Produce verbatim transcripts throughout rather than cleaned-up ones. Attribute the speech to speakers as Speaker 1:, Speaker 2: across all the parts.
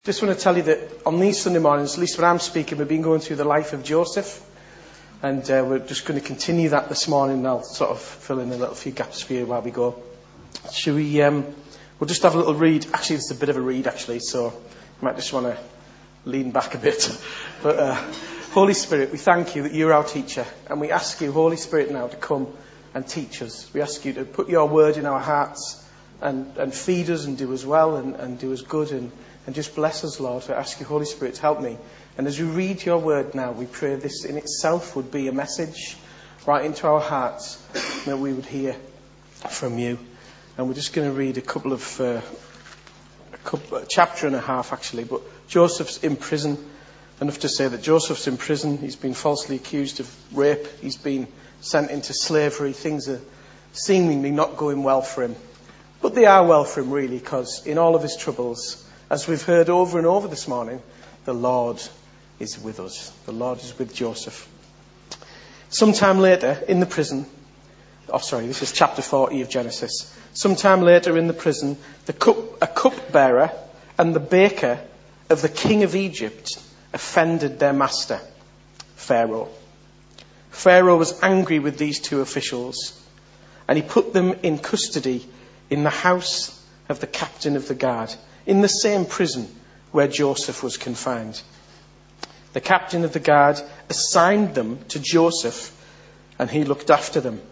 Speaker 1: Just want to tell you that on these Sunday mornings, at least when I'm speaking, we've been going through the life of Joseph. And uh, we're just going to continue that this morning. I'll sort of fill in a little few gaps for you while we go. Should we, um, we'll just have a little read. Actually, it's a bit of a read, actually, so you might just want to lean back a bit. But uh, Holy Spirit, we thank you that you're our teacher. And we ask you, Holy Spirit, now to come and teach us. We ask you to put your word in our hearts and, and feed us and do us well and, and do us good and And just bless us, Lord. I ask you, Holy Spirit, to help me. And as we read your word now, we pray this in itself would be a message right into our hearts that we would hear from you. And we're just going to read a couple of, uh, a, couple, a chapter and a half, actually. But Joseph's in prison. Enough to say that Joseph's in prison. He's been falsely accused of rape. He's been sent into slavery. Things are seemingly not going well for him. But they are well for him, really, because in all of his troubles, as we've heard over and over this morning, the Lord is with us. The Lord is with Joseph. Sometime later in the prison, oh sorry, this is chapter forty of Genesis. Sometime later in the prison, the cup, a cupbearer and the baker of the king of Egypt offended their master, Pharaoh. Pharaoh was angry with these two officials, and he put them in custody in the house of the captain of the guard, in the same prison where Joseph was confined. The captain of the guard assigned them to Joseph, and he looked after them.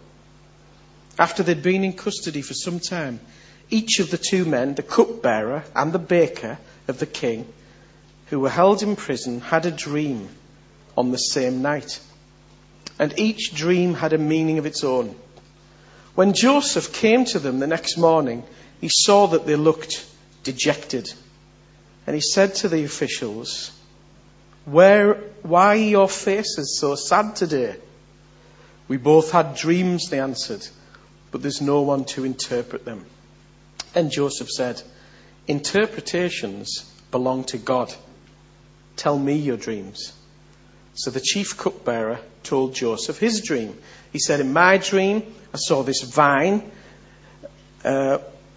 Speaker 1: After they'd been in custody for some time, each of the two men, the cupbearer and the baker of the king, who were held in prison, had a dream on the same night. And each dream had a meaning of its own. When Joseph came to them the next morning, he saw that they looked dejected. And he said to the officials, Where, why are your faces so sad today? We both had dreams, they answered, but there's no one to interpret them. And Joseph said, Interpretations belong to God. Tell me your dreams. So the chief cupbearer told Joseph his dream. He said, In my dream, I saw this vine, uh,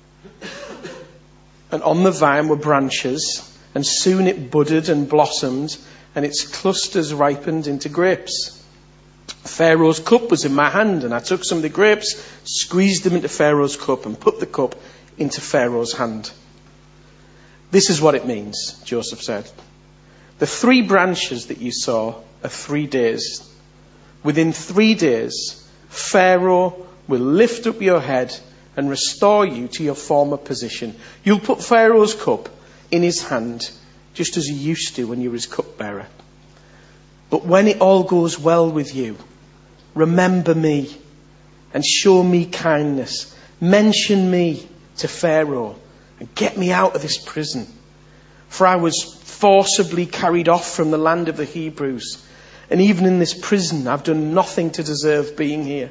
Speaker 1: and on the vine were branches, and soon it budded and blossomed, and its clusters ripened into grapes. Pharaoh's cup was in my hand, and I took some of the grapes, squeezed them into Pharaoh's cup, and put the cup into Pharaoh's hand. This is what it means, Joseph said. The three branches that you saw are three days. Within three days, Pharaoh will lift up your head and restore you to your former position. You'll put Pharaoh's cup in his hand, just as you used to when you were his cupbearer. But when it all goes well with you, remember me and show me kindness. Mention me to Pharaoh and get me out of this prison. For I was forcibly carried off from the land of the Hebrews, and even in this prison I've done nothing to deserve being here.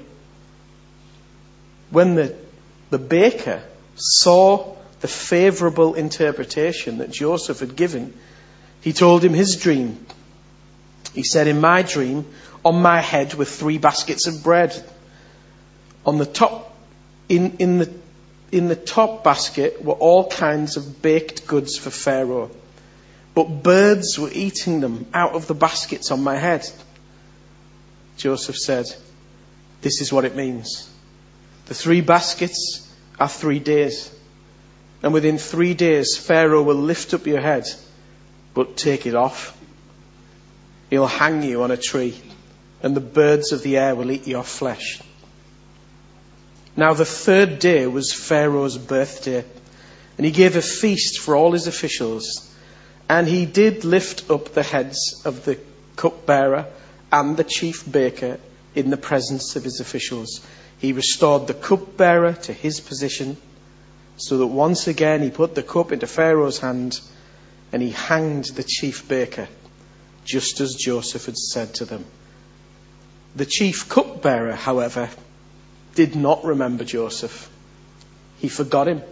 Speaker 1: When the The baker saw the favourable interpretation that Joseph had given, he told him his dream. He said, In my dream, on my head were three baskets of bread. On the top, in, in the in the top basket were all kinds of baked goods for Pharaoh, but birds were eating them out of the baskets on my head. Joseph said, This is what it means. The three baskets are three days. And within three days, Pharaoh will lift up your head, but take it off. He'll hang you on a tree, and the birds of the air will eat your flesh. Now the third day was Pharaoh's birthday, and he gave a feast for all his officials. And he did lift up the heads of the cupbearer and the chief baker in the presence of his officials. He restored the cupbearer to his position, so that once again he put the cup into Pharaoh's hand, and he hanged the chief baker, just as Joseph had said to them. The chief cupbearer, however, did not remember Joseph. He forgot him.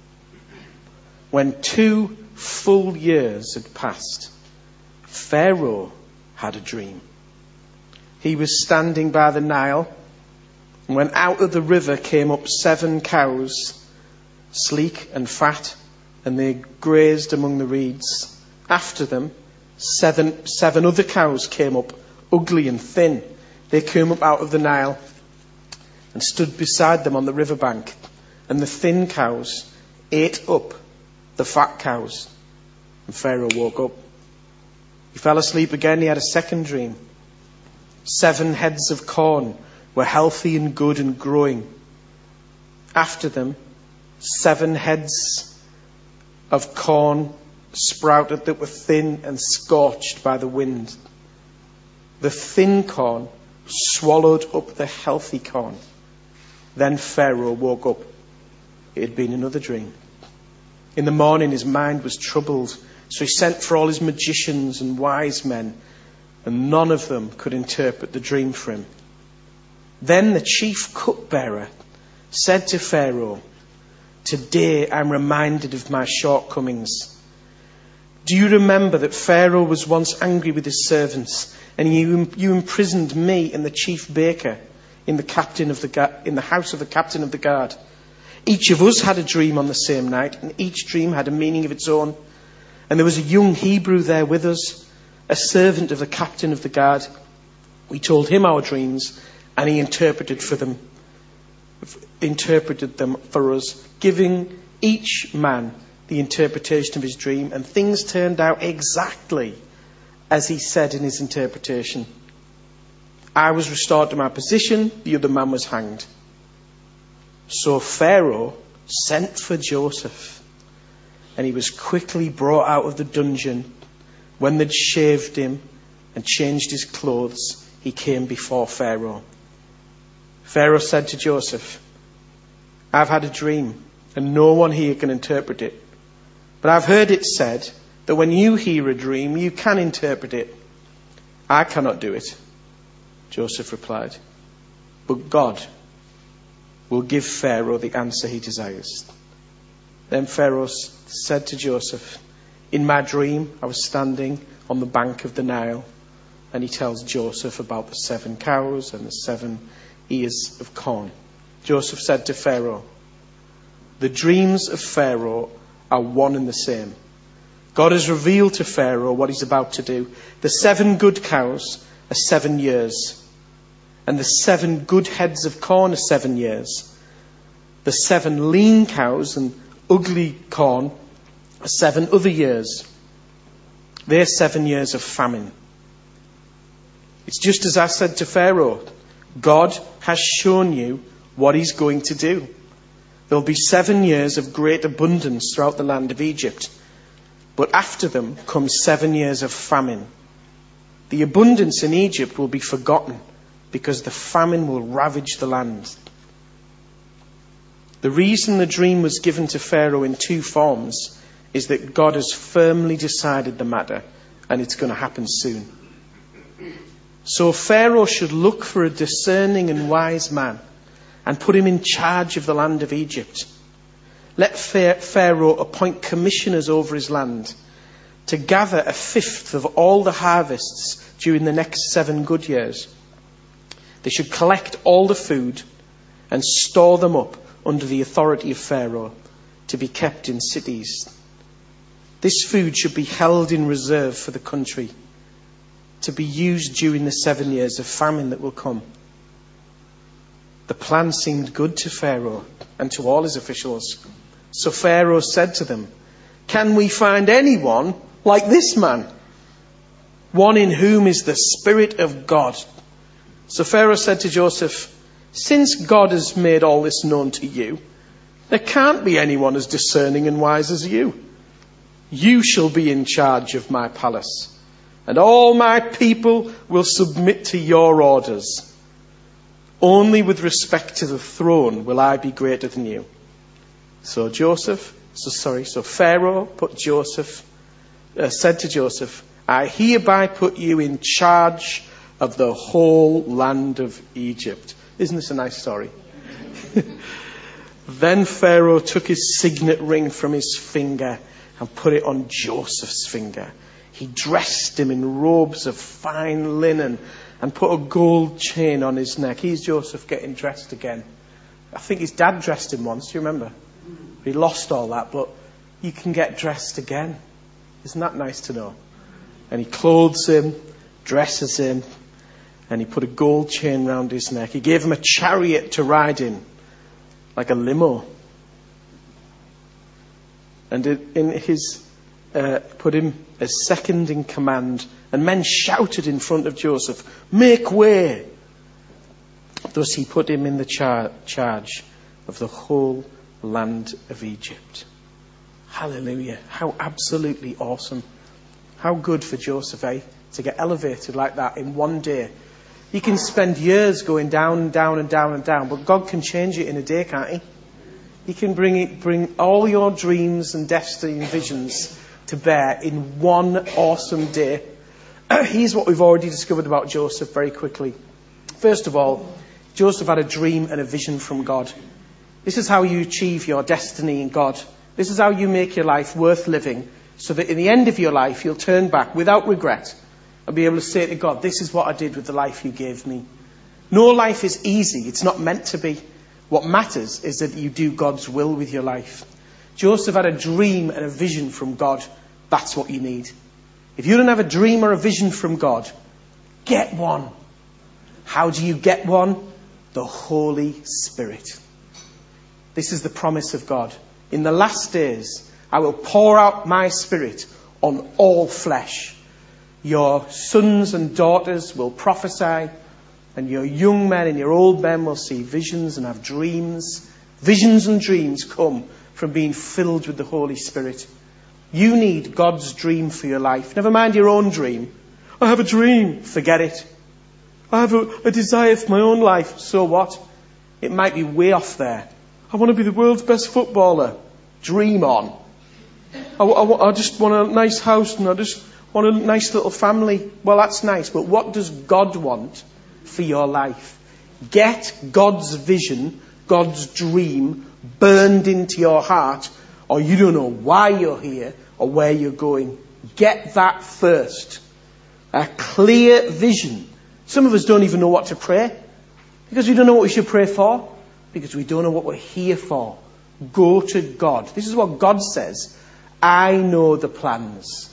Speaker 1: When two full years had passed, Pharaoh had a dream. He was standing by the Nile, and when out of the river came up seven cows, sleek and fat, and they grazed among the reeds. After them, seven, seven other cows came up, ugly and thin. They came up out of the Nile and stood beside them on the riverbank. And the thin cows ate up the fat cows. And Pharaoh woke up. He fell asleep again. He had a second dream. Seven heads of corn were healthy and good and growing. After them, seven heads of corn sprouted that were thin and scorched by the wind. The thin corn swallowed up the healthy corn. Then Pharaoh woke up. It had been another dream. In the morning his mind was troubled, so he sent for all his magicians and wise men, and none of them could interpret the dream for him. Then the chief cupbearer said to Pharaoh, "Today I'm reminded of my shortcomings. Do you remember that Pharaoh was once angry with his servants, and you, you imprisoned me and the chief baker in the captain of the in the house of the captain of the guard? Each of us had a dream on the same night, and each dream had a meaning of its own. And there was a young Hebrew there with us, a servant of the captain of the guard. We told him our dreams, and he interpreted for them, interpreted them for us, giving each man the interpretation of his dream, and things turned out exactly as he said in his interpretation. I was restored to my position, the other man was hanged." So Pharaoh sent for Joseph, and he was quickly brought out of the dungeon. When they'd shaved him and changed his clothes, he came before Pharaoh. Pharaoh said to Joseph, "I've had a dream, and no one here can interpret it. But I've heard it said that when you hear a dream, you can interpret it." "I cannot do it," Joseph replied, "but God will give Pharaoh the answer he desires." Then Pharaoh said to Joseph, "In my dream, I was standing on the bank of the Nile." And he tells Joseph about the seven cows and the seven ears of corn. Joseph said to Pharaoh, "The dreams of Pharaoh are one and the same. God has revealed to Pharaoh what he's about to do. The seven good cows are seven years, and the seven good heads of corn are seven years. The seven lean cows and ugly corn are seven other years. They're seven years of famine. It's just as I said to Pharaoh. God has shown you what he's going to do. There'll be seven years of great abundance throughout the land of Egypt. But after them come seven years of famine. The abundance in Egypt will be forgotten because the famine will ravage the land." The reason the dream was given to Pharaoh in two forms is that God has firmly decided the matter, and it's going to happen soon. So Pharaoh should look for a discerning and wise man and put him in charge of the land of Egypt. Let Pharaoh appoint commissioners over his land to gather a fifth of all the harvests during the next seven good years. They should collect all the food and store them up under the authority of Pharaoh to be kept in cities. This food should be held in reserve for the country to be used during the seven years of famine that will come. The plan seemed good to Pharaoh and to all his officials. So Pharaoh said to them, "Can we find anyone like this man? One in whom is the Spirit of God." So Pharaoh said to Joseph, "Since God has made all this known to you, there can't be anyone as discerning and wise as you. You shall be in charge of my palace, and all my people will submit to your orders. Only with respect to the throne will I be greater than you." So Joseph, so sorry, so Pharaoh put Joseph, uh, said to Joseph, "I hereby put you in charge of the whole land of Egypt." Isn't this a nice story? Then Pharaoh took his signet ring from his finger and put it on Joseph's finger. He dressed him in robes of fine linen and put a gold chain on his neck. Here's Joseph getting dressed again. I think his dad dressed him once, do you remember? He lost all that, but you can get dressed again. Isn't that nice to know? And he clothes him, dresses him, and he put a gold chain round his neck. He gave him a chariot to ride in, like a limo. And in his, uh, put him as second in command. And men shouted in front of Joseph, "Make way!" Thus he put him in the char- charge of the whole land of Egypt. Hallelujah. How absolutely awesome. How good for Joseph, eh? To get elevated like that in one day. He can spend years going down and down and down and down, but God can change it in a day, can't he? He can bring it, bring all your dreams and destiny and visions to bear in one awesome day. Here's what we've already discovered about Joseph very quickly. First of all, Joseph had a dream and a vision from God. This is how you achieve your destiny in God. This is how you make your life worth living, so that in the end of your life, you'll turn back without regret and be able to say to God, "This is what I did with the life you gave me." No life is easy. It's not meant to be. What matters is that you do God's will with your life. Joseph had a dream and a vision from God. That's what you need. If you don't have a dream or a vision from God, get one. How do you get one? The Holy Spirit. This is the promise of God. In the last days, I will pour out my Spirit on all flesh. Your sons and daughters will prophesy, and your young men and your old men will see visions and have dreams. Visions and dreams come from being filled with the Holy Spirit. You need God's dream for your life. Never mind your own dream. I have a dream. Forget it. I have a, a desire for my own life. So what? It might be way off there. I want to be the world's best footballer. Dream on. I, I, I just want a nice house and I just want a nice little family. Well, that's nice. But what does God want for your life? Get God's vision, God's dream burned into your heart, or you don't know why you're here or where you're going. Get that first. A clear vision. Some of us don't even know what to pray because we don't know what we should pray for, because we don't know what we're here for. Go to God. This is what God says. I know the plans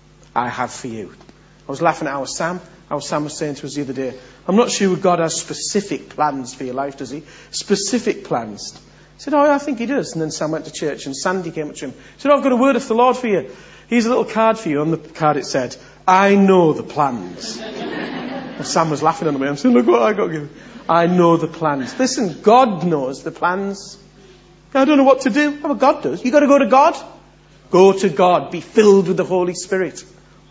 Speaker 1: I have for you. I was laughing at our Sam. Our Sam was saying to us the other day, I'm not sure God has specific plans for your life, does he? Specific plans. He said, oh, I think he does. And then Sam went to church and Sandy came up to him. He said, oh, I've got a word of the Lord for you. Here's a little card for you. On the card it said, I know the plans. And Sam was laughing at me. I'm saying, look what I got to give. I know the plans. Listen, God knows the plans. I don't know what to do. Oh, well, God does. You've got to go to God. Go to God. Be filled with the Holy Spirit.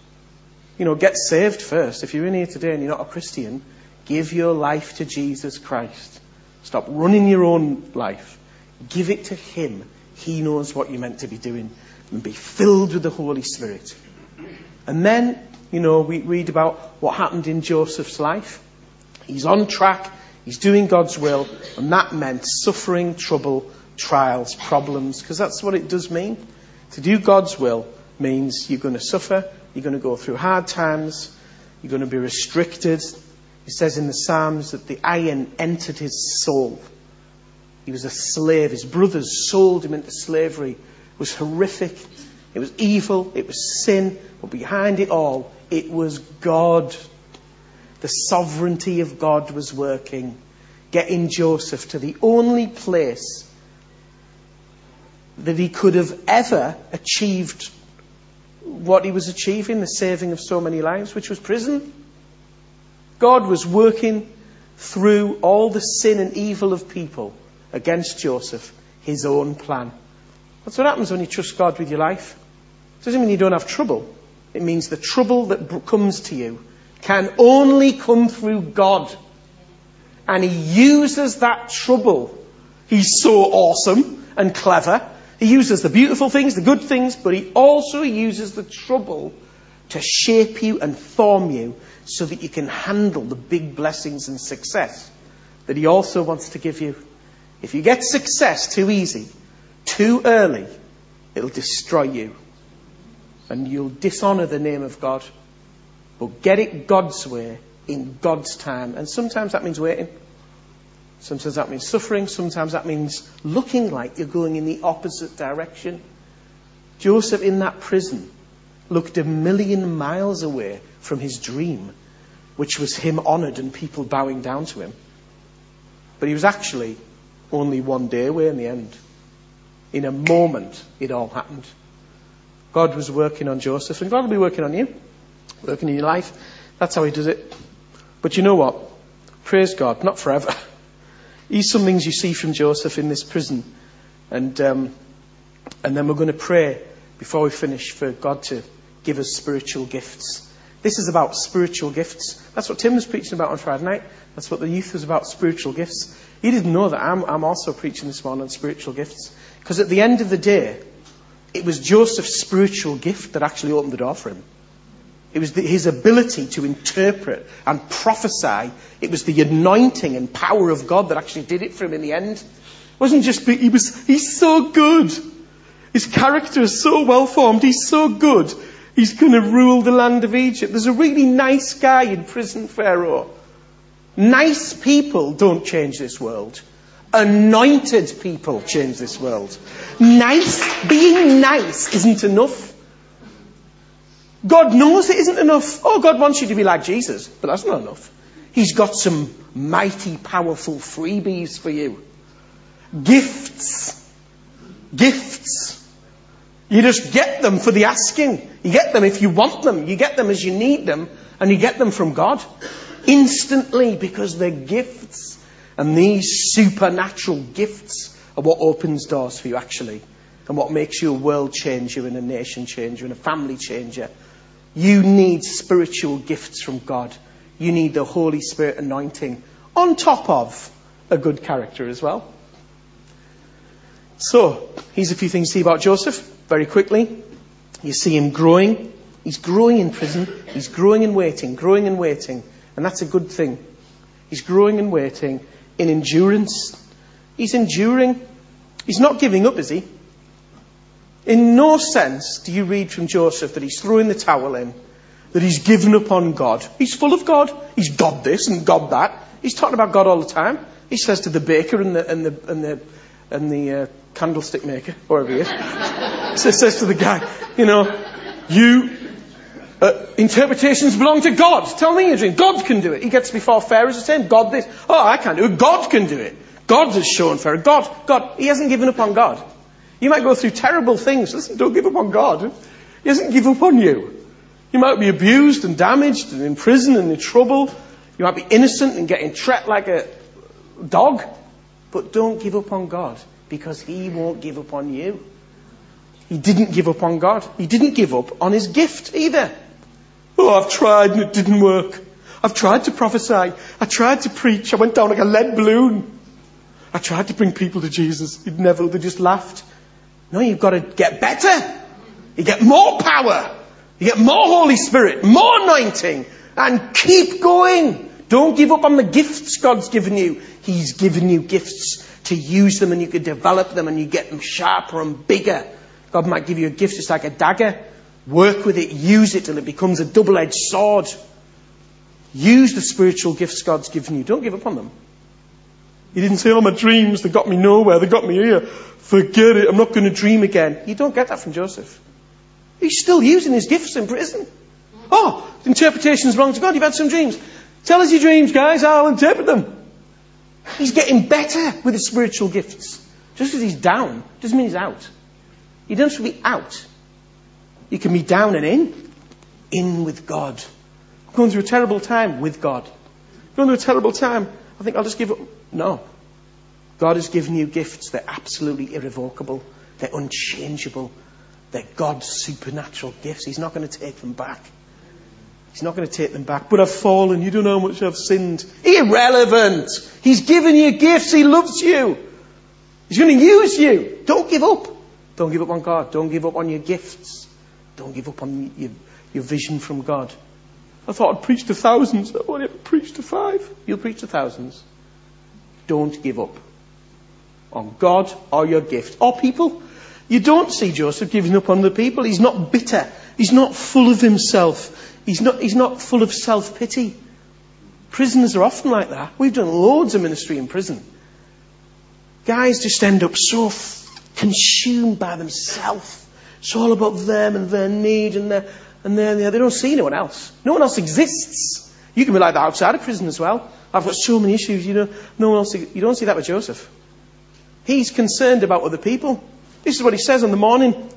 Speaker 1: You know, get saved first. If you're in here today and you're not a Christian, give your life to Jesus Christ. Stop running your own life. Give it to Him. He knows what you're meant to be doing. And be filled with the Holy Spirit. And then, you know, we read about what happened in Joseph's life. He's on track. He's doing God's will. And that meant suffering, trouble, trials, problems. Because that's what it does mean. To do God's will means you're going to suffer. You're going to go through hard times. You're going to be restricted. It says in the Psalms that the iron entered his soul. He was a slave. His brothers sold him into slavery. It was horrific. It was evil. It was sin. But behind it all, it was God. The sovereignty of God was working, getting Joseph to the only place that he could have ever achieved what he was achieving, the saving of so many lives, which was prison. God was working through all the sin and evil of people against Joseph, his own plan. That's what happens when you trust God with your life. It doesn't mean you don't have trouble. It means the trouble that comes to you can only come through God. And He uses that trouble. He's so awesome and clever. He uses the beautiful things, the good things, but He also uses the trouble to shape you and form you so that you can handle the big blessings and success that He also wants to give you. If you get success too easy, too early, it'll destroy you. And you'll dishonour the name of God. But get it God's way, in God's time. And sometimes that means waiting. Sometimes that means suffering. Sometimes that means looking like you're going in the opposite direction. Joseph in that prison looked a million miles away from his dream, which was him honoured and people bowing down to him. But he was actually only one day away in the end. In a moment, it all happened. God was working on Joseph, and God will be working on you, working in your life. That's how he does it. But you know what? Praise God, not forever. Here's some things you see from Joseph in this prison. And um, and then we're going to pray before we finish for God to give us spiritual gifts. This is about spiritual gifts. That's what Tim was preaching about on Friday night. That's what the youth was about, spiritual gifts. He didn't know that I'm, I'm also preaching this morning on spiritual gifts. Because at the end of the day, it was Joseph's spiritual gift that actually opened the door for him. It was the, his ability to interpret and prophesy. It was the anointing and power of God that actually did it for him in the end. It wasn't just, he was, he's so good. His character is so well formed. He's so good. He's going to rule the land of Egypt. There's a really nice guy in prison, Pharaoh. Nice people don't change this world. Anointed people change this world. Nice, being nice isn't enough. God knows it isn't enough. Oh, God wants you to be like Jesus, but that's not enough. He's got some mighty, powerful freebies for you. Gifts. Gifts. You just get them for the asking. You get them if you want them. You get them as you need them. And you get them from God. Instantly, because they're gifts. And these supernatural gifts are what opens doors for you, actually. And what makes you a world changer and a nation changer and a family changer. You need spiritual gifts from God. You need the Holy Spirit anointing on top of a good character as well. So, here's a few things to see about Joseph, very quickly. You see him growing. He's growing in prison. He's growing and waiting, growing and waiting. And that's a good thing. He's growing and waiting in endurance. He's enduring. He's not giving up, is he? In no sense do you read from Joseph that he's throwing the towel in, that he's given up on God. He's full of God. He's God this and God that. He's talking about God all the time. He says to the baker and the and the and the and the uh, candlestick maker, wherever he is, so says to the guy, you know, you uh, interpretations belong to God. Tell me your dream. God can do it. He gets before Pharaoh saying, God this. Oh, I can't do it. God can do it. God has shown Pharaoh. God, God. He hasn't given up on God. You might go through terrible things. Listen, don't give up on God. He doesn't give up on you. You might be abused and damaged and in prison and in trouble. You might be innocent and getting treated like a dog. But don't give up on God, because he won't give up on you. He didn't give up on God. He didn't give up on his gift either. Oh, I've tried and it didn't work. I've tried to prophesy. I tried to preach. I went down like a lead balloon. I tried to bring people to Jesus. He'd never, they just laughed. No, you've got to get better. You get more power. You get more Holy Spirit, more anointing, and keep going. Don't give up on the gifts God's given you. He's given you gifts to use them, and you can develop them, and you get them sharper and bigger. God might give you a gift just like a dagger. Work with it, use it till it becomes a double-edged sword. Use the spiritual gifts God's given you. Don't give up on them. He didn't say, oh, my dreams, they got me nowhere, they got me here. Forget it, I'm not going to dream again. You don't get that from Joseph. He's still using his gifts in prison. Oh, interpretations belong to God. You've had some dreams. Tell us your dreams, guys. I'll interpret them. He's getting better with his spiritual gifts. Just because he's down doesn't mean he's out. You don't have to be out. You can be down and in. In with God. I'm going through a terrible time with God. I'm going through a terrible time. I think I'll just give up. No. God has given you gifts. They're absolutely irrevocable. They're unchangeable. They're God's supernatural gifts. He's not going to take them back. He's not going to take them back. But I've fallen. You don't know how much I've sinned. Irrelevant. He's given you gifts. He loves you. He's going to use you. Don't give up. Don't give up on God. Don't give up on your gifts. Don't give up on your, your vision from God. I thought I'd preach to thousands. I've only ever preached to five. You'll preach to thousands. Don't give up on God or your gift or people. You don't see Joseph giving up on the people. He's not bitter. He's not full of himself. He's not, he's not full of self-pity. Prisoners are often like that. We've done loads of ministry in prison. Guys just end up so f- consumed by themselves. It's all about them and their need and their, and their, they don't see anyone else. No one else exists. You can be like that outside of prison as well. I've got so many issues, you know, no one else, you don't see that with Joseph. He's concerned about other people. This is what he says in the morning.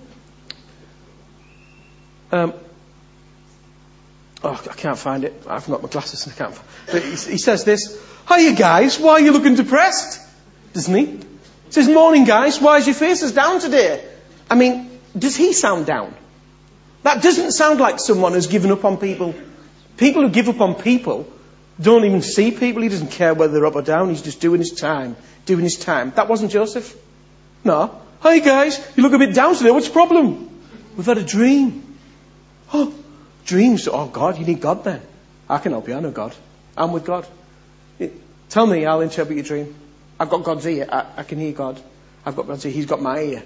Speaker 1: Um, oh, I can't find it. I've got my glasses and I can't find it. But he, he says this, "Hiya guys, why are you looking depressed?" Doesn't he? He says, "Morning guys, why is your faces down today?" I mean, does he sound down? That doesn't sound like someone who's given up on people. People who give up on people don't even see people. He doesn't care whether they're up or down. He's just doing his time. Doing his time. That wasn't Joseph. No. "Hi guys, you look a bit down today. What's the problem?" "We've had a dream." "Oh, dreams. Oh God, you need God then." "I can help you. I know God. I'm with God." "Tell me, I'll interpret your dream. I've got God's ear. I, I can hear God. I've got God's ear. He's got my ear."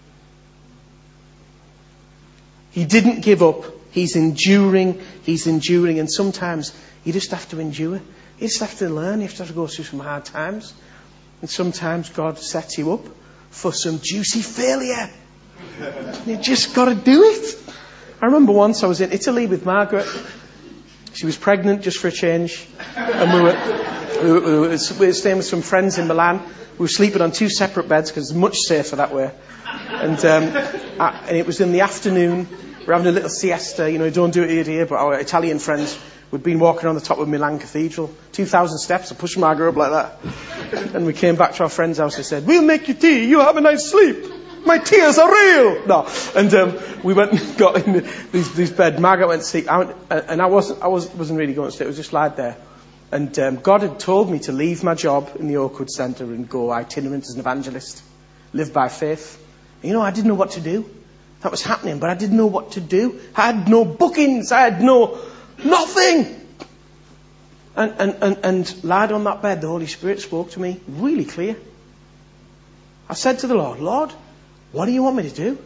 Speaker 1: He didn't give up. He's enduring. He's enduring. And sometimes you just have to endure. You just have to learn. You have to go through some hard times. And sometimes God sets you up for some juicy failure. You just got to do it. I remember once I was in Italy with Margaret. She was pregnant, just for a change. And we were, we were, we were staying with some friends in Milan. We were sleeping on two separate beds because it's much safer that way. And, um, I, and it was in the afternoon. We're having a little siesta. You know, don't do it here, but our Italian friends, we'd been walking on the top of Milan Cathedral. two thousand steps. I pushed Margaret up like that. And we came back to our friend's house and said, "We'll make you tea. You have a nice sleep. My tears are real." No. And um, we went and got in the, these, these bed. Margaret went to sleep. I went, and I wasn't, I was, wasn't really going to sleep. I was just lied there. And um, God had told me to leave my job in the Oakwood Centre and go itinerant as an evangelist. Live by faith. And, you know, I didn't know what to do. That was happening, but I didn't know what to do. I had no bookings. I had no, nothing. And, and, and, and lied on that bed, the Holy Spirit spoke to me really clear. I said to the Lord, "Lord, what do you want me to do?"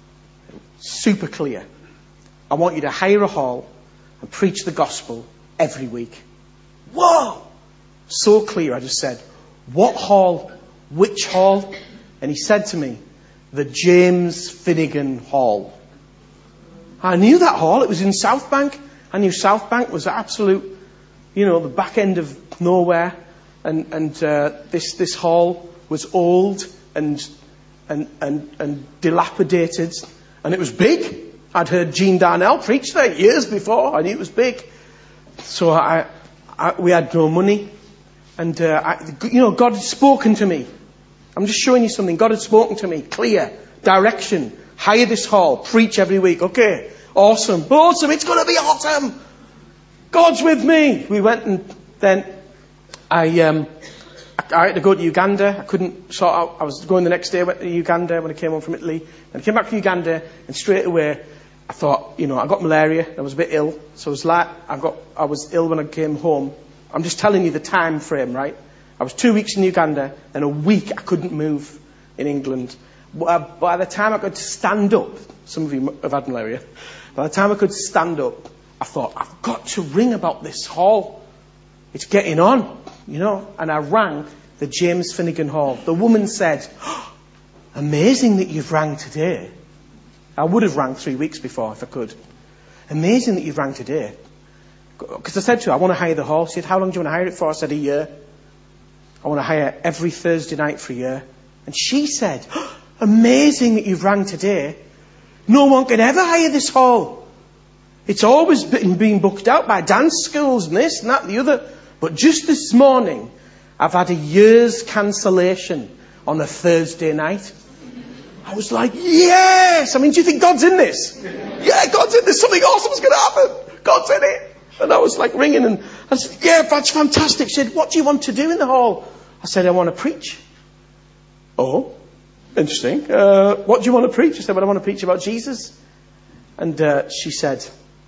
Speaker 1: Super clear. "I want you to hire a hall and preach the gospel every week." Whoa! So clear. I just said, "What hall? Which hall?" And he said to me, "The James Finnegan Hall." I knew that hall. It was in South Bank. I knew South Bank was absolute, you know, the back end of nowhere. And, and uh, this, this hall was old and, and, and, and dilapidated. And it was big. I'd heard Gene Darnell preach there years before. I knew it was big. So I, I we had no money. And, uh, I, you know, God had spoken to me. I'm just showing you something. God had spoken to me. Clear. Direction. Hire this hall. Preach every week. Okay. Awesome. Awesome. It's going to be awesome. God's with me. We went and then I, um, I, I had to go to Uganda. I couldn't sort out. I was going the next day. I went to Uganda when I came home from Italy. And I came back from Uganda and straight away I thought, you know, I got malaria. I was a bit ill. So I was like, I got, I was ill when I came home. I'm just telling you the time frame, right? I was two weeks in Uganda, and a week I couldn't move in England. By the time I could stand up, some of you have had malaria, by the time I could stand up, I thought, I've got to ring about this hall. It's getting on, you know. And I rang the James Finnegan Hall. The woman said, "Oh, amazing that you've rang today." I would have rang three weeks before if I could. "Amazing that you've rang today." Because I said to her, "I want to hire the hall." She said, "How long do you want to hire it for?" I said, "A year. I want to hire every Thursday night for a year." And she said, "Oh, amazing that you've rang today. No one can ever hire this hall. It's always been being booked out by dance schools and this and that and the other. But just this morning, I've had a year's cancellation on a Thursday night." I was like, yes! I mean, do you think God's in this? Yeah, God's in this. Something awesome's going to happen. God's in it. And I was like ringing and I said, "Yeah, that's fantastic." She said, "What do you want to do in the hall?" I said, "I want to preach." "Oh, interesting. Uh, what do you want to preach?" I said, "Well, I want to preach about Jesus." And uh, she said,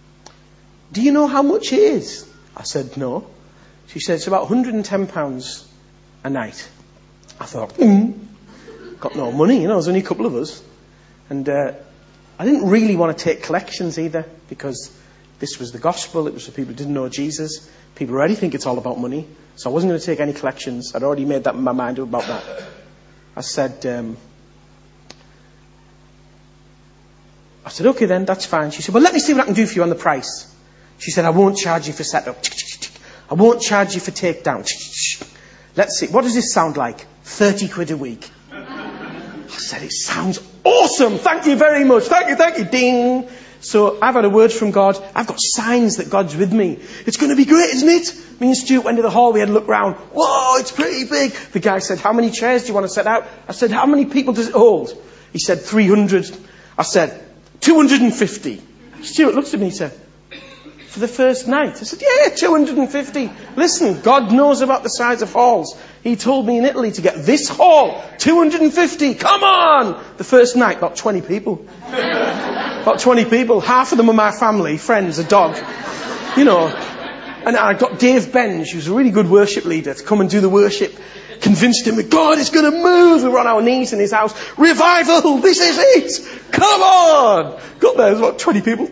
Speaker 1: "Do you know how much it is?" I said, "No." She said, "It's about one hundred ten pounds a night." I thought, hmm, got no money, you know, there's only a couple of us. And uh, I didn't really want to take collections either, because this was the gospel. It was for people who didn't know Jesus. People already think it's all about money. So I wasn't going to take any collections. I'd already made that in my mind about that. I said, um, I said, okay then, that's fine. She said, well, let me see what I can do for you on the price. She said, I won't charge you for setup. I won't charge you for takedown. Let's see, what does this sound like? thirty quid a week. I said, it sounds awesome. Thank you very much. Thank you, thank you. Ding. So I've had a word from God. I've got signs that God's with me. It's going to be great, isn't it? Me and Stuart went to the hall. We had a look round. Whoa, it's pretty big. The guy said, how many chairs do you want to set out? I said, how many people does it hold? He said, three hundred. I said, two hundred fifty. Stuart looked at me and said, for the first night? I said, yeah, two hundred fifty. Listen, God knows about the size of halls. He told me in Italy to get this hall, two hundred fifty. Come on! The first night, about twenty people. About twenty people. Half of them are my family, friends, a dog. You know. And I got Dave Benj, who's a really good worship leader, to come and do the worship. Convinced him that God is going to move. We were on our knees in his house. Revival! This is it! Come on! Got there, there's about twenty people.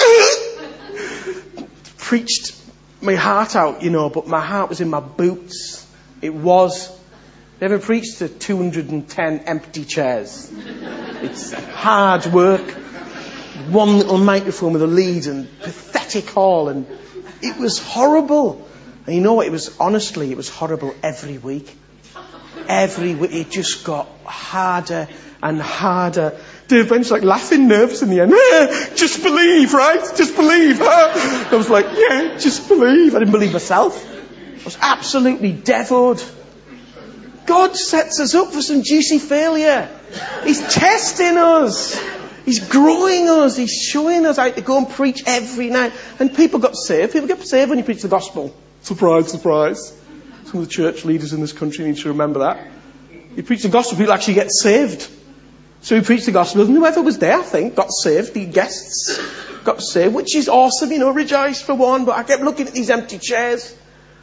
Speaker 1: Preached my heart out, you know, but my heart was in my boots. It was. Never preached to two hundred ten empty chairs. It's hard work. One little microphone with a lead and pathetic hall, and it was horrible. And you know what? It was, honestly, it was horrible every week. Every week. It just got harder and harder. Dave Bench like laughing nervous in the end. Eh, just believe, right? Just believe. Huh? I was like, yeah, just believe. I didn't believe myself. I was absolutely devoed. God sets us up for some juicy failure. He's testing us. He's growing us. He's showing us how to go and preach every night. And people got saved. People get saved when you preach the gospel. Surprise, surprise. Some of the church leaders in this country need to remember that. You preach the gospel, people actually get saved. So we preached the gospel, and whoever was there, I think, got saved. The guests got saved, which is awesome, you know, rejoice for one. But I kept looking at these empty chairs.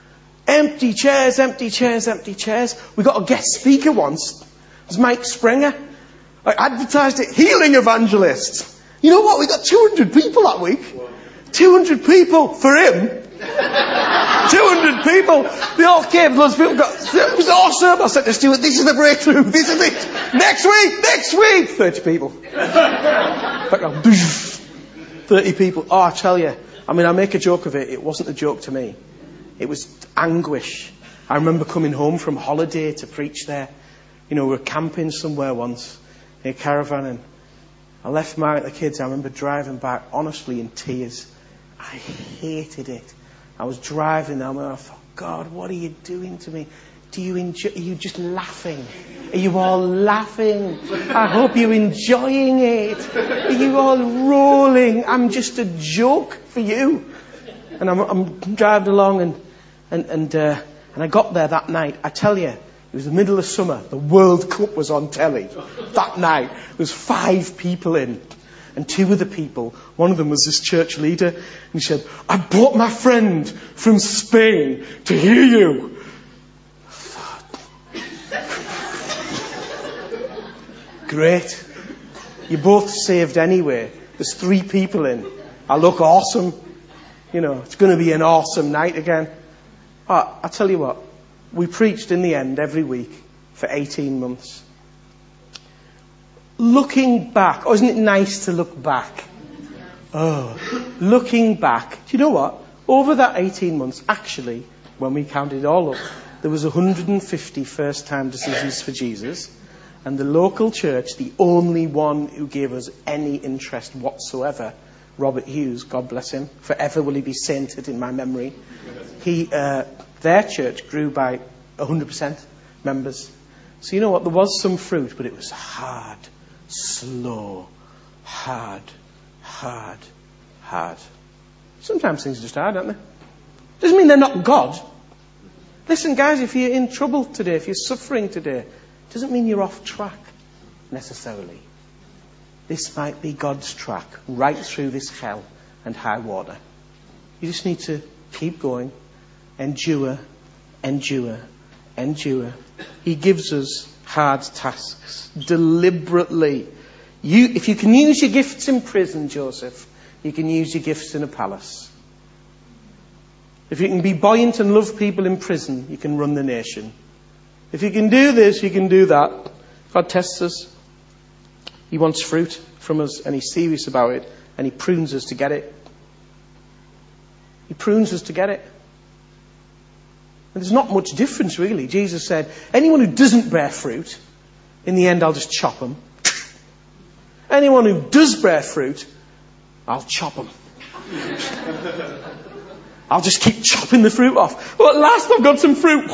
Speaker 1: Empty chairs, empty chairs, empty chairs. We got a guest speaker once. It was Mike Springer. I advertised it, healing evangelist. You know what? We got two hundred people that week. two hundred people for him. two hundred people. They all came. Loads of people got... It was awesome. I said to Stuart, this is the breakthrough. This is it. Next week. Next week. thirty people. Back on. thirty people. Oh, I tell you. I mean, I make a joke of it. It wasn't a joke to me. It was anguish. I remember coming home from holiday to preach there. You know, we were camping somewhere once in a caravan, and I left Mark and the kids. I remember driving back, honestly, in tears. I hated it. I was driving there, and I thought, God, what are you doing to me? Do you enjoy? Are you just laughing? Are you all laughing? I hope you're enjoying it. Are you all rolling? I'm just a joke for you. And I'm, I'm driving along, and and and uh, and I got there that night. I tell you, it was the middle of summer. The World Cup was on telly that night. There was five people in. And two of the people, one of them was this church leader, and he said, I brought my friend from Spain to hear you. Great. You're both saved anyway. There's three people in. I look awesome. You know, it's going to be an awesome night again. Oh, I tell you what, we preached in the end every week for eighteen months. Looking back, oh, isn't it nice to look back? Oh, looking back. Do you know what? Over that eighteen months, actually, when we counted it all up, there was one hundred fifty first-time decisions for Jesus. And the local church, the only one who gave us any interest whatsoever, Robert Hughes, God bless him, forever will he be sainted in my memory. He, uh, their church grew by one hundred percent members. So you know what? There was some fruit, but it was hard. Slow, hard, hard, hard. Sometimes things are just hard, aren't they? Doesn't mean they're not God. Listen, guys, if you're in trouble today, if you're suffering today, doesn't mean you're off track necessarily. This might be God's track right through this hell and high water. You just need to keep going, endure, endure, endure. He gives us hard tasks deliberately. You, if you can use your gifts in prison, Joseph, you can use your gifts in a palace. If you can be buoyant and love people in prison, you can run the nation. If you can do this, you can do that. God tests us. He wants fruit from us, and he's serious about it, and he prunes us to get it. He prunes us to get it. And there's not much difference, really. Jesus said, anyone who doesn't bear fruit, in the end I'll just chop them. Anyone who does bear fruit, I'll chop them. I'll just keep chopping the fruit off. Well, at last I've got some fruit.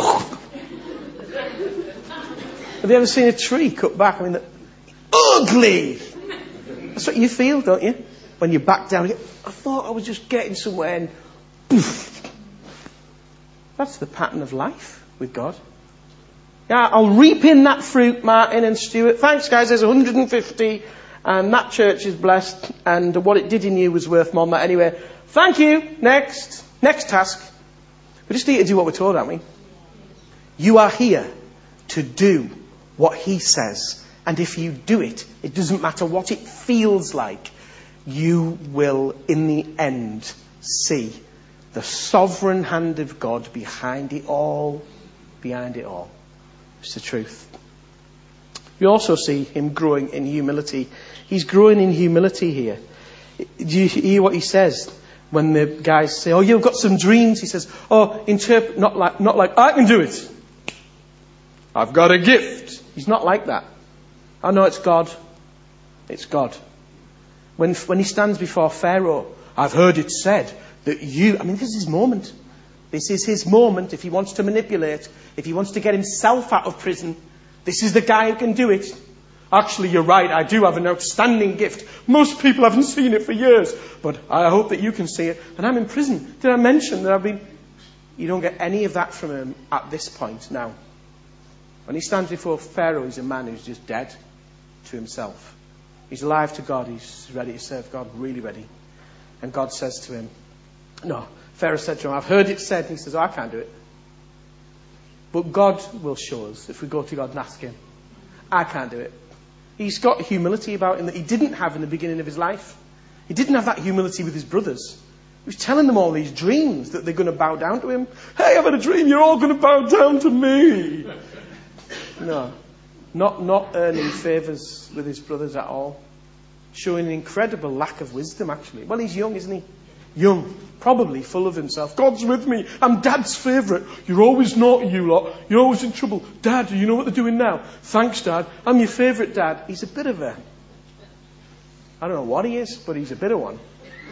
Speaker 1: Have you ever seen a tree cut back? I mean, ugly. That's what you feel, don't you? When you back down, you go, I thought I was just getting somewhere, and poof. That's the pattern of life with God. Yeah, I'll reap in that fruit, Martin and Stuart. Thanks, guys. There's one hundred fifty, and that church is blessed, and what it did in you was worth more than that anyway. Thank you. Next. Next task. We just need to do what we're told, aren't we? You are here to do what he says. And if you do it, it doesn't matter what it feels like, you will, in the end, see the sovereign hand of God behind it all. Behind it all. It's the truth. We also see him growing in humility. He's growing in humility here. Do you hear what he says? When the guys say, oh, you've got some dreams. He says, oh, interpret, not like, not like, I can do it. I've got a gift. He's not like that. I know it's God. It's God. When, when he stands before Pharaoh, I've heard it said that you, I mean, this is his moment. This is his moment. If he wants to manipulate, if he wants to get himself out of prison, this is the guy who can do it. Actually, you're right. I do have an outstanding gift. Most people haven't seen it for years, but I hope that you can see it. And I'm in prison. Did I mention that I've been... You don't get any of that from him at this point now. When he stands before Pharaoh, he's a man who's just dead to himself. He's alive to God. He's ready to serve God, really ready. And God says to him, no, Pharaoh said to him, I've heard it said. And he says, oh, I can't do it. But God will show us if we go to God and ask him. I can't do it. He's got humility about him that he didn't have in the beginning of his life. He didn't have that humility with his brothers. He was telling them all these dreams that they're going to bow down to him. Hey, I've had a dream. You're all going to bow down to me. No. Not, not earning favours with his brothers at all. Showing an incredible lack of wisdom, actually. Well, he's young, isn't he? Young. Probably full of himself. God's with me. I'm Dad's favourite. You're always naughty, you lot. You're always in trouble. Dad, do you know what they're doing now? Thanks, Dad. I'm your favourite dad. He's a bit of a... I don't know what he is, but he's a bit of one.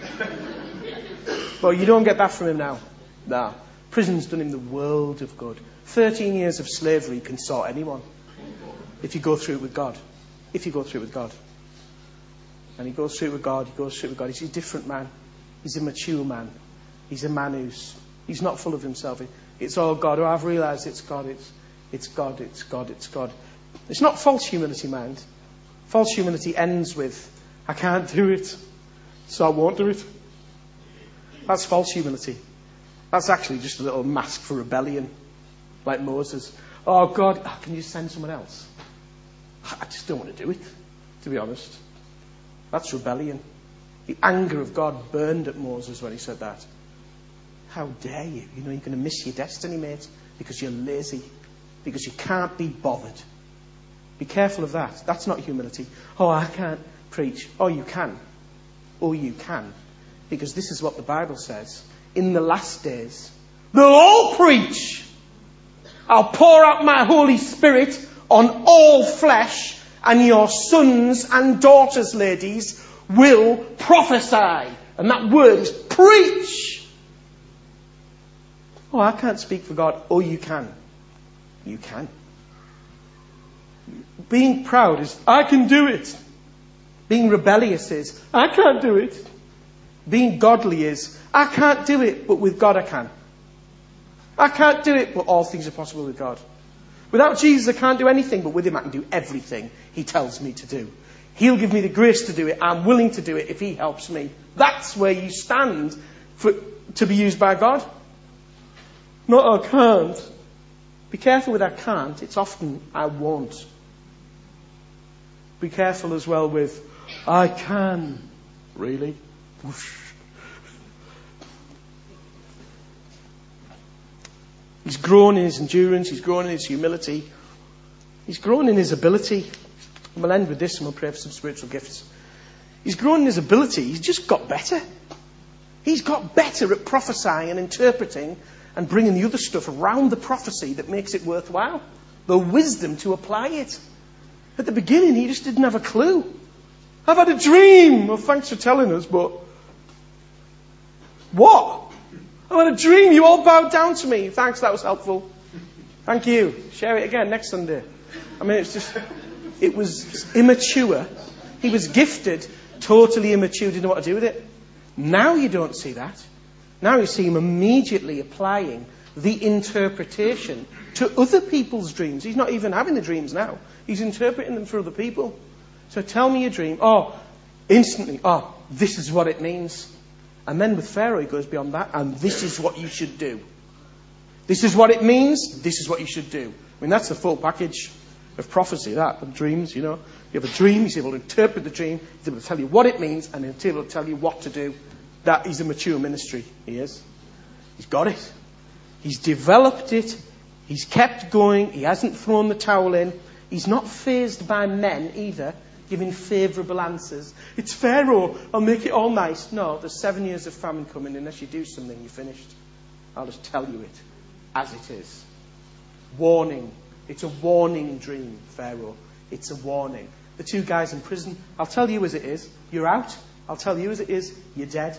Speaker 1: Well, you don't get that from him now. No. Prison's done him the world of good. Thirteen years of slavery can sort anyone. If you go through it with God. If you go through it with God. And he goes through it with God. He goes through it with God. He's a different man. He's a mature man. He's a man who's... He's not full of himself. It's all God. Oh, I've realised it's God. It's, it's God. It's God. It's God. It's not false humility, mind. False humility ends with, I can't do it, so I won't do it. That's false humility. That's actually just a little mask for rebellion. Like Moses. Oh, God, oh, can you send someone else? I just don't want to do it, to be honest. That's rebellion. The anger of God burned at Moses when he said that. How dare you? You know you're going to miss your destiny, mate, because you're lazy, because you can't be bothered. Be careful of that. That's not humility. Oh, I can't preach. Oh, you can. Oh, you can. Because this is what the Bible says. In the last days, they'll all preach. I'll pour out my Holy Spirit on all flesh, and your sons and daughters, ladies, will prophesy. And that word is preach. Oh, I can't speak for God. Oh, you can. You can. Being proud is, I can do it. Being rebellious is, I can't do it. Being godly is, I can't do it, but with God I can. I can't do it, but all things are possible with God. Without Jesus I can't do anything, but with him I can do everything he tells me to do. He'll give me the grace to do it. I'm willing to do it if he helps me. That's where you stand for, to be used by God. Not I can't. Be careful with I can't. It's often I won't. Be careful as well with I can. Really? Whoosh. He's grown in his endurance. He's grown in his humility. He's grown in his ability. And we'll end with this and we'll pray for some spiritual gifts. He's grown in his ability. He's just got better. He's got better at prophesying and interpreting and bringing the other stuff around the prophecy that makes it worthwhile. The wisdom to apply it. At the beginning, he just didn't have a clue. I've had a dream. Well, thanks for telling us, but what? I've had a dream. You all bowed down to me. Thanks, that was helpful. Thank you. Share it again next Sunday. I mean, it's just, it was immature. He was gifted, totally immature, didn't know what to do with it. Now you don't see that. Now you see him immediately applying the interpretation to other people's dreams. He's not even having the dreams now. He's interpreting them for other people. So tell me a dream. Oh, instantly, oh, this is what it means. And then with Pharaoh, he goes beyond that, and this is what you should do. This is what it means, this is what you should do. I mean, that's the full package of prophecy, that, of dreams, you know. You have a dream, he's able to interpret the dream, he's able to tell you what it means, and he's able to tell you what to do. That is a mature ministry, he is. He's got it. He's developed it. He's kept going. He hasn't thrown the towel in. He's not fazed by men either, giving favourable answers. It's Pharaoh, I'll make it all nice. No, there's seven years of famine coming. Unless you do something, you're finished. I'll just tell you it as it is. Warning. It's a warning dream, Pharaoh. It's a warning. The two guys in prison, I'll tell you as it is. You're out. I'll tell you as it is. You're dead.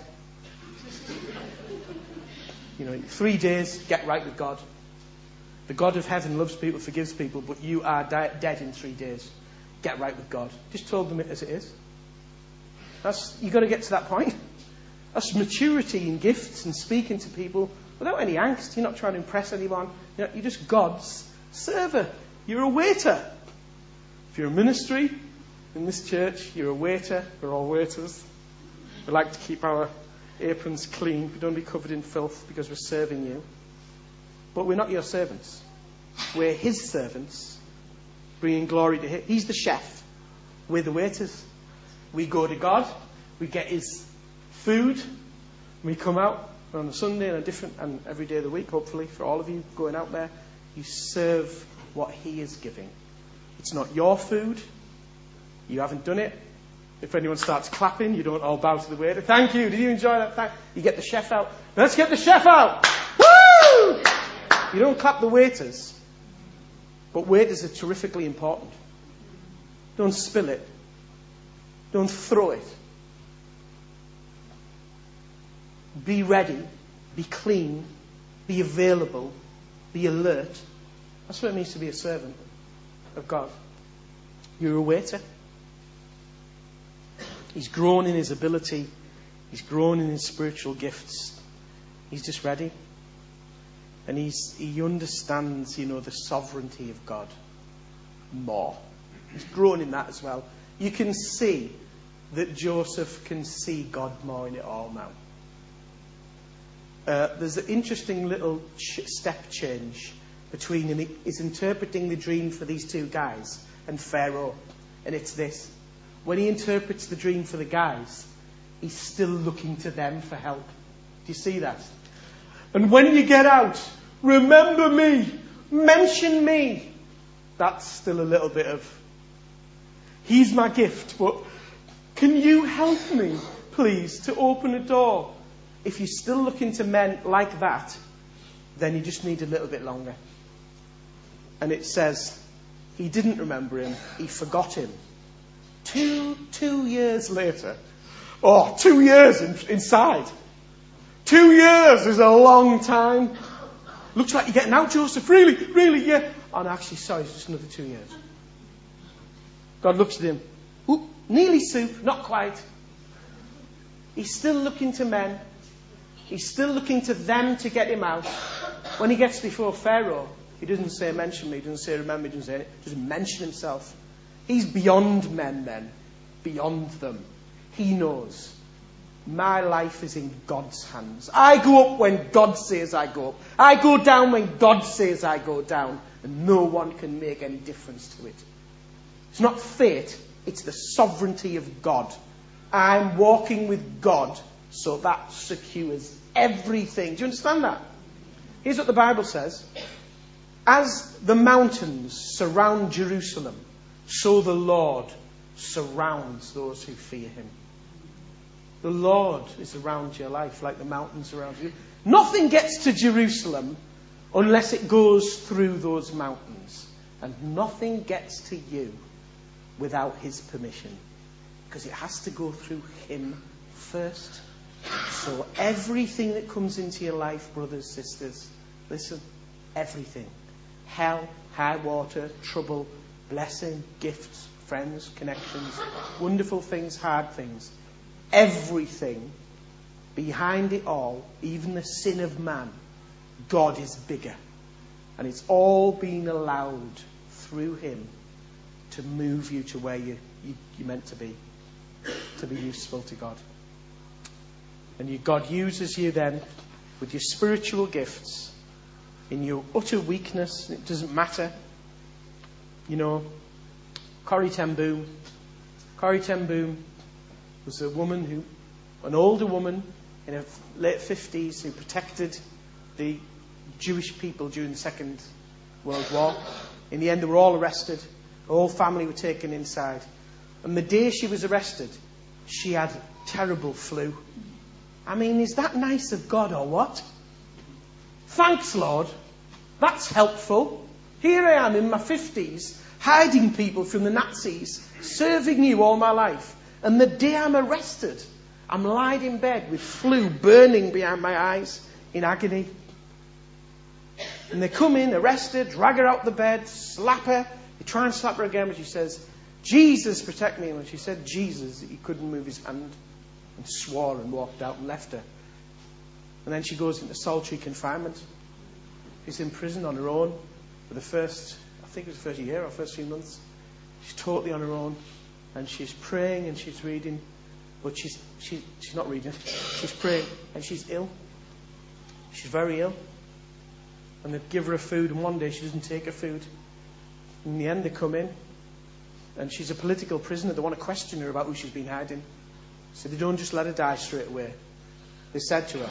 Speaker 1: You know, three days, get right with God. The God of heaven loves people, forgives people, but you are di- dead in three days. Get right with God. Just told them it as it is. That's, you've got to get to that point. That's maturity in gifts and speaking to people without any angst. You're not trying to impress anyone. You're, not, you're just God's server. You're a waiter. If you're a ministry in this church, you're a waiter. We're all waiters. We like to keep our aprons clean. We don't be covered in filth because we're serving you. But we're not your servants. We're his servants, bringing glory to him. He's the chef. We're the waiters. We go to God. We get his food. We come out on a Sunday and a different, and every day of the week, hopefully, for all of you going out there. You serve what he is giving. It's not your food. You haven't done it. If anyone starts clapping, you don't all bow to the waiter. Thank you. Did you enjoy that? Thank you. Get the chef out. Let's get the chef out. Woo! You don't clap the waiters. But waiters are terrifically important. Don't spill it. Don't throw it. Be ready. Be clean. Be available. Be alert. That's what it means to be a servant of God. You're a waiter. He's grown in his ability. He's grown in his spiritual gifts. He's just ready. And he's, he understands, you know, the sovereignty of God more. He's grown in that as well. You can see that Joseph can see God more in it all now. Uh, there's an interesting little ch- step change between him. He's interpreting the dream for these two guys and Pharaoh. And it's this. When he interprets the dream for the guys, he's still looking to them for help. Do you see that? And when you get out, remember me, mention me. That's still a little bit of, he's my gift, but can you help me, please, to open a door? If you're still looking to men like that, then you just need a little bit longer. And it says, he didn't remember him, he forgot him. Two, two years later. Oh, two years in, inside. Two years is a long time. Looks like you're getting out, Joseph. Really, really, yeah. Oh, no, actually, sorry, it's just another two years. God looks at him. Ooh, nearly soup, not quite. He's still looking to men. He's still looking to them to get him out. When he gets before Pharaoh, he doesn't say, mention me, he doesn't say, remember, he doesn't say anything. He doesn't mention himself. He's beyond men then. Beyond them. He knows. My life is in God's hands. I go up when God says I go up. I go down when God says I go down. And no one can make any difference to it. It's not fate. It's the sovereignty of God. I'm walking with God. So that secures everything. Do you understand that? Here's what the Bible says. As the mountains surround Jerusalem, so the Lord surrounds those who fear him. The Lord is around your life like the mountains around you. Nothing gets to Jerusalem unless it goes through those mountains. And nothing gets to you without his permission. Because it has to go through him first. So everything that comes into your life, brothers, sisters, listen, everything. Hell, high water, trouble, blessing, gifts, friends, connections, wonderful things, hard things. Everything, behind it all, even the sin of man, God is bigger. And it's all being allowed through him to move you to where you, you, you're meant to be. To be useful to God. And you, God uses you then with your spiritual gifts in your utter weakness. It doesn't matter. You know, Corrie ten Boom. Corrie ten Boom was a woman who, an older woman in her late fifties who protected the Jewish people during the Second World War. In the end, they were all arrested. Her whole family were taken inside. And the day she was arrested, she had terrible flu. I mean, is that nice of God or what? Thanks, Lord. That's helpful. Here I am in my fifties, hiding people from the Nazis, serving you all my life. And the day I'm arrested, I'm lying in bed with flu burning behind my eyes in agony. And they come in, arrested, drag her out the bed, slap her. They try and slap her again, but she says, Jesus, protect me. And when she said Jesus, he couldn't move his hand and swore and walked out and left her. And then she goes into solitary confinement. She's in prison on her own for the first, I think it was the first year or first few months. She's totally on her own. And she's praying and she's reading. But she's, she, she's not reading. She's praying and she's ill. She's very ill. And they give her food, and one day she doesn't take her food. In the end, they come in, and she's a political prisoner. They want to question her about who she's been hiding. So they don't just let her die straight away. They said to her,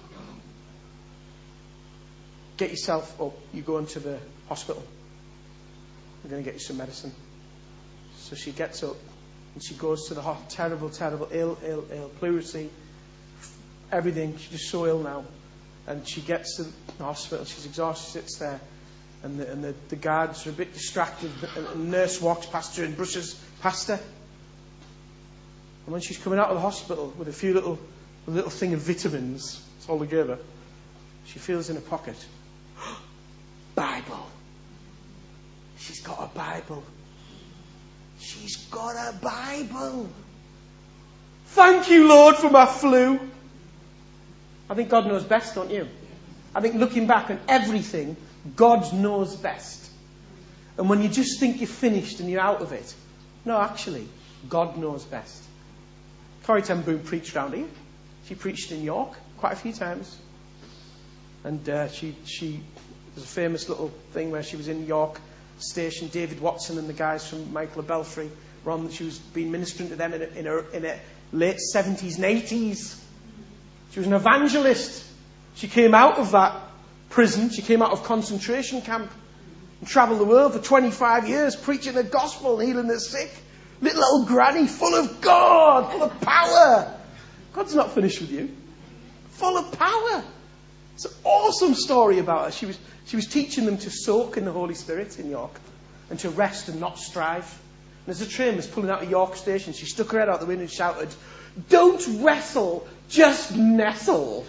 Speaker 1: get yourself up. You go into the hospital. We're going to get you some medicine. So she gets up, and she goes to the hot, terrible, terrible, ill, ill, ill, pleurisy, everything. She's just so ill now. And she gets to the hospital, she's exhausted, sits there, and the, and the, the guards are a bit distracted, and the nurse walks past her and brushes past her. And when she's coming out of the hospital with a few little, a little thing of vitamins, that's all they gave her, she feels in her pocket, Bible. She's got a Bible. She's got a Bible. Thank you, Lord, for my flu. I think God knows best, don't you? I think looking back on everything, God knows best. And when you just think you're finished and you're out of it, no, actually, God knows best. Corrie ten Boom preached around here. She preached in York quite a few times. And uh, she, she, there's a famous little thing where she was in York Station. David Watson and the guys from Michael of Belfry were on. She was been ministering to them in a, in a, in a late seventies and eighties. She was an evangelist. She came out of that prison. She came out of concentration camp and travelled the world for twenty-five years preaching the gospel and healing the sick. Little old granny full of God, full of power. God's not finished with you. Full of power. It's an awesome story about her. She was, she was teaching them to soak in the Holy Spirit in York and to rest and not strive. And as the train was pulling out of York Station, she stuck her head out the window and shouted, "Don't wrestle, just nestle."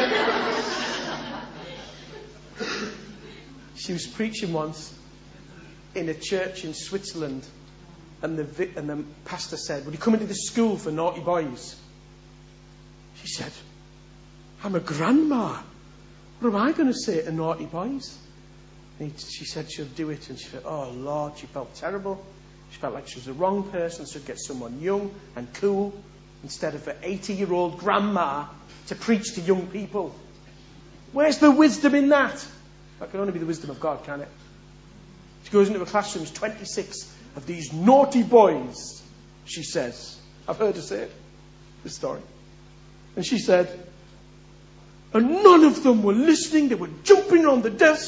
Speaker 1: She was preaching once in a church in Switzerland, and the, and the pastor said, "Would you come into the school for naughty boys?" She said, "I'm a grandma. What am I going to say to naughty boys?" And he, she said she'll do it, and she said, "Oh Lord," she felt terrible. She felt like she was the wrong person, so she'd get someone young and cool instead of an eighty-year-old grandma to preach to young people. Where's the wisdom in that? That can only be the wisdom of God, can it? She goes into the classrooms, twenty-six of these naughty boys, she says. I've heard her say it, this story. And she said, and none of them were listening. They were jumping on the desks.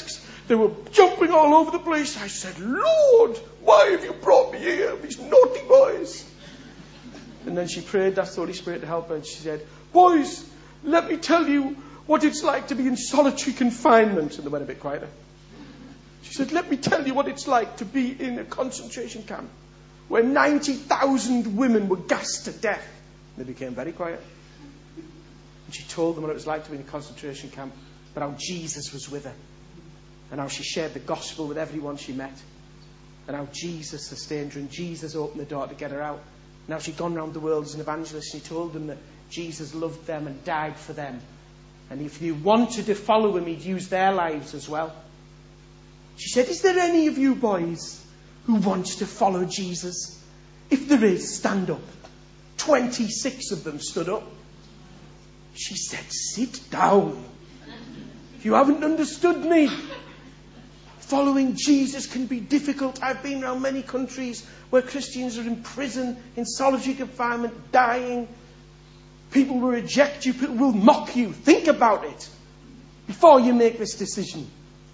Speaker 1: They were jumping all over the place. I said, Lord, why have you brought me here? These naughty boys. And then she prayed, asked the Holy Spirit to help her. And she said, boys, let me tell you what it's like to be in solitary confinement. And they went a bit quieter. She said, let me tell you what it's like to be in a concentration camp where ninety thousand women were gassed to death. And they became very quiet. And she told them what it was like to be in a concentration camp, but how Jesus was with her. And how she shared the gospel with everyone she met. And how Jesus sustained her. And Jesus opened the door to get her out. Now she'd gone around the world as an evangelist. And he told them that Jesus loved them and died for them. And if you wanted to follow him, he'd use their lives as well. She said, is there any of you boys who want to follow Jesus? If there is, stand up. twenty-six of them stood up. She said, sit down. If you haven't understood me, following Jesus can be difficult. I've been around many countries where Christians are in prison, in solitary confinement, dying. People will reject you. People will mock you. Think about it before you make this decision.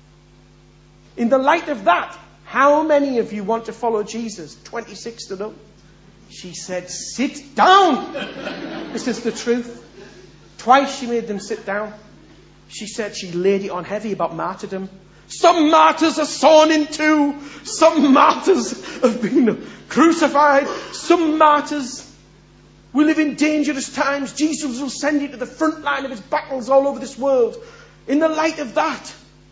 Speaker 1: In the light of that, how many of you want to follow Jesus? twenty-six stood up. She said, sit down. This is the truth. Twice she made them sit down. She said she laid it on heavy about martyrdom. Some martyrs are sawn in two. Some martyrs have been crucified. Some martyrs will live in dangerous times. Jesus will send you to the front line of his battles all over this world. In the light of that,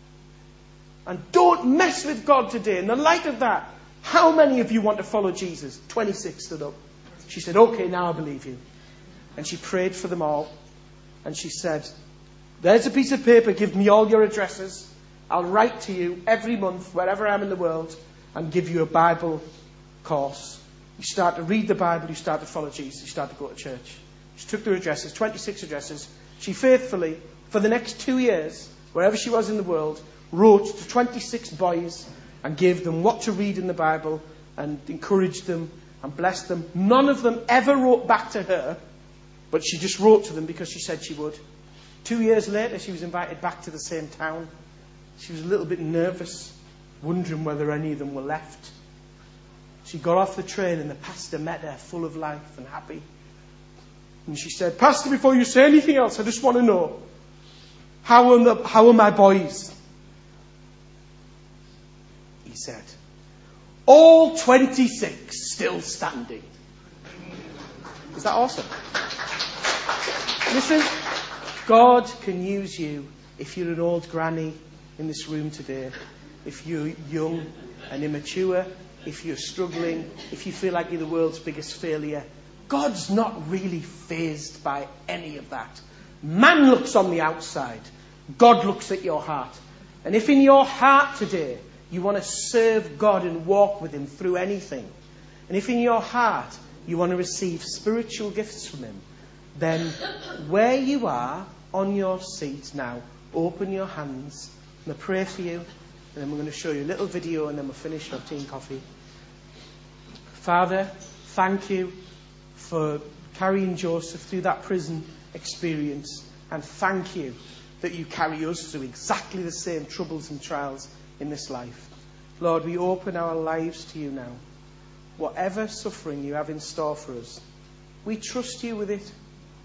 Speaker 1: and don't mess with God today. In the light of that, how many of you want to follow Jesus? twenty-six stood up. She said, okay, now I believe you. And she prayed for them all. And she said, there's a piece of paper. Give me all your addresses. I'll write to you every month, wherever I am in the world, and give you a Bible course. You start to read the Bible. You start to follow Jesus. You start to go to church. She took their addresses, twenty-six addresses. She faithfully, for the next two years, wherever she was in the world, wrote to twenty-six boys and gave them what to read in the Bible and encouraged them and blessed them. None of them ever wrote back to her, but she just wrote to them because she said she would. Two years later, she was invited back to the same town. She was a little bit nervous, wondering whether any of them were left. She got off the train and the pastor met her, full of life and happy. And she said, Pastor, before you say anything else, I just want to know, how are, the, how are my boys? He said, all twenty-six still standing. Is that awesome? Listen, God can use you if you're an old granny in this room today, if you're young and immature, if you're struggling, if you feel like you're the world's biggest failure. God's not really fazed by any of that. Man looks on the outside. God looks at your heart. And if in your heart today you want to serve God and walk with him through anything, and if in your heart you want to receive spiritual gifts from him, then where you are on your seat now, open your hands. I'm going to pray for you, and then we're going to show you a little video, and then we'll finish our tea and coffee. Father, thank you for carrying Joseph through that prison experience, and thank you that you carry us through exactly the same troubles and trials in this life. Lord, we open our lives to you now. Whatever suffering you have in store for us, we trust you with it.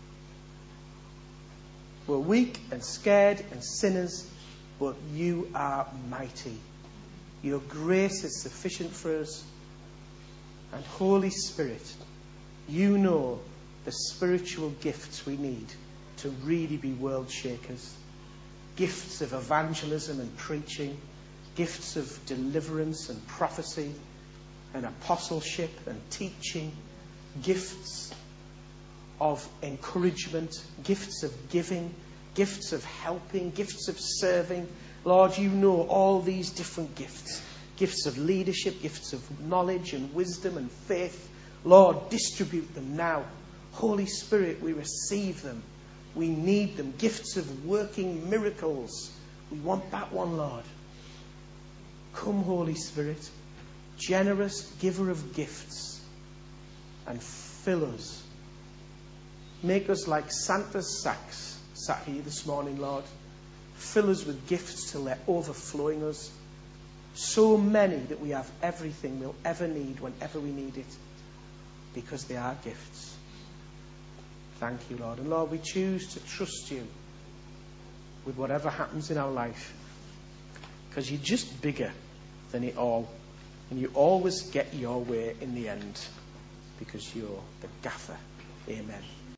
Speaker 1: We're weak and scared and sinners, but you are mighty. Your grace is sufficient for us. And Holy Spirit, you know the spiritual gifts we need to really be world shakers. Gifts of evangelism and preaching, gifts of deliverance and prophecy and apostleship and teaching, gifts of encouragement, gifts of giving, gifts of helping, gifts of serving. Lord, you know all these different gifts. Gifts of leadership, gifts of knowledge and wisdom and faith. Lord, distribute them now. Holy Spirit, we receive them. We need them. Gifts of working miracles. We want that one, Lord. Come, Holy Spirit, generous giver of gifts, and fill us. Make us like Santa's sacks sat here this morning, Lord, Fill us with gifts till they're overflowing us. So many that we have everything we'll ever need whenever we need it, because they are gifts. Thank you, Lord. And Lord, we choose to trust you with whatever happens in our life, because you're just bigger than it all. And you always get your way in the end, because you're the gaffer. Amen.